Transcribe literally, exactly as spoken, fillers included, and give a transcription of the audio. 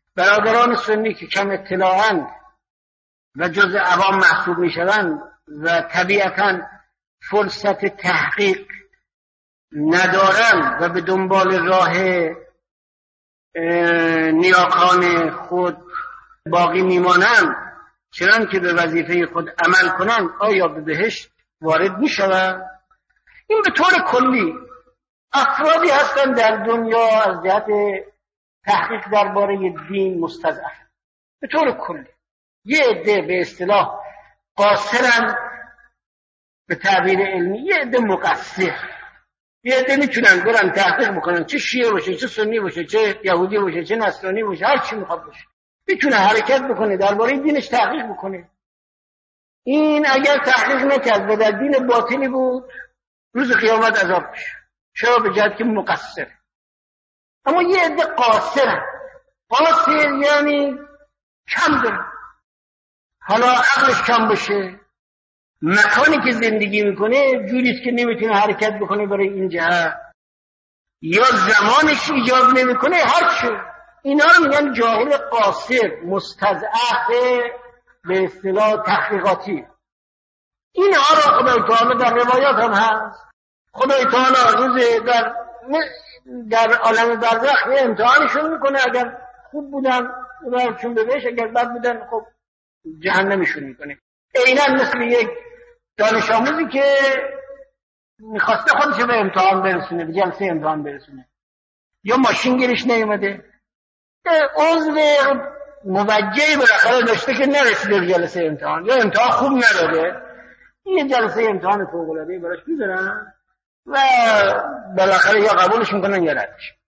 برادران سنی که کم اطلاعاند و جز عوام محسوب میشوند و طبیعتاً فرصت تحقیق ندارند و به دنبال راه نیاکان خود باقی میمانند، چنان که به وظیفه خود عمل کنند، آیا به بهشت وارد میشوند؟ این به طور کلی افرادی هستند در دنیا از جهت تحقیق درباره دین مستضعف. به طور کلی یه عده به اصطلاح قاصرن به تعبیر علمی، یه عده مقصر. یه عده میتونن برن تحقیق بکنن، چه شیعه باشه، چه سنی باشه، چه یهودی باشه، چه نصرانی باشه، هر چی میخواد باشه، میتونه حرکت بکنه درباره دینش تحقیق بکنه. این اگر تحقیق نکرد و در دین باطلی بود، روز قیامت عذاب میشه. چرا؟ به جهت که مقصره. اما یه عده قاصرن. قاصر یعنی کم داره، حالا عقلش کم باشه، مکانی که زندگی میکنه جوریست که نمیتونه حرکت بکنه برای این جهت، یا زمانش ایجاب نمیکنه، هر چی. اینا رو میگن جاهل قاصر، مستضعف به اصطلاح تحقیقاتی. اینها را خدای تعالی در روایات هم هست، خدای تعالی روز در در عالم برزخ یه امتحانشون میکنه، اگر خوب بودن برشون به بهشت، اگر بد بودن خب جهنمشون میکنه. عیناً مثل یک دانش آموزی که میخواسته خودش به امتحان برسونه، به جلسه امتحان برسونه، یا ماشین گیرش نیومده، عضو موجهی بالاخره داشته که نرسیده به جلسه امتحان، یا امتحان خوب نداده، این جلسه امتحان فوق‌العاده‌ای براش میذارن و بالاخره یا قبولش میکنن یا ردش.